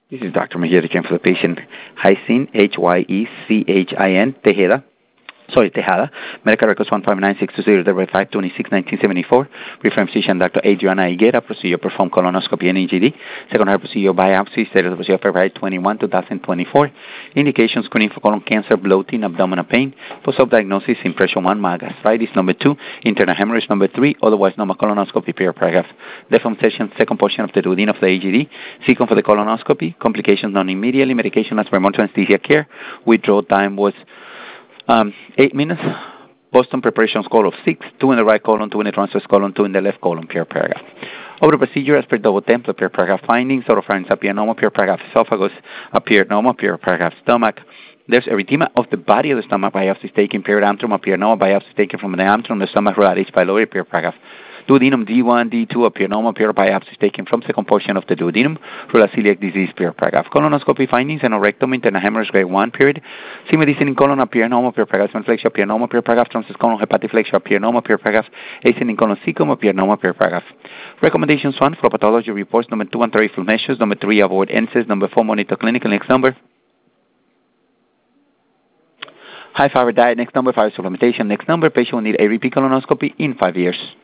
This is Dr. Mejia, the for the patient. Hycin, Hyecin, Tejeda. Tejada. Medical records 159620, February 5, 1974. Reference physician Dr. Adriana Higuera. Procedure performed colonoscopy and EGD. Second heart procedure biopsy. Status of procedure February 21, 2024. Indications screening for colon cancer, bloating, abdominal pain. Post-op diagnosis, impression 1, gastritis. Number 2, internal hemorrhage. Number 3, otherwise normal colonoscopy, paragraph. Deformation, second portion of the duodenum of the EGD. Sequence for the colonoscopy. Complications non immediately. Medication as remote anesthesia care. Withdrawal time was 8 minutes. Boston preparation score of 6, 2 in the right colon, 2 in the transverse colon, 2 in the left colon, paragraph. Over the procedure as per double template, paragraph findings, oropharynx appear normal, paragraph esophagus appeared normal, paragraph stomach. There's erythema of the body of the stomach, biopsy taken, periantrum appear normal, biopsy taken from the antrum, the stomach, H. pylori, paragraph. Duodenum D1, D2 appear normal, biopsy taken from second portion of the duodenum, celiac disease, paragraph. Colonoscopy findings, anorrectum, internal hemorrhage, grade 1, period. C. medicine in colon appear normal, paragraph. Flexure appear normal, paragraph. Transverse colon hepatiflexure appear normal, paragraph. Acin in colon cecum appear normal, paragraph. Recommendations 1, for pathology reports. Number 2, anti-reflux measures. Number 3, avoid NSAIDs. Number 4, monitor clinical. Next number. High fiber diet. Next number, 5 supplementation. Next number, patient will need a repeat colonoscopy in 5 years.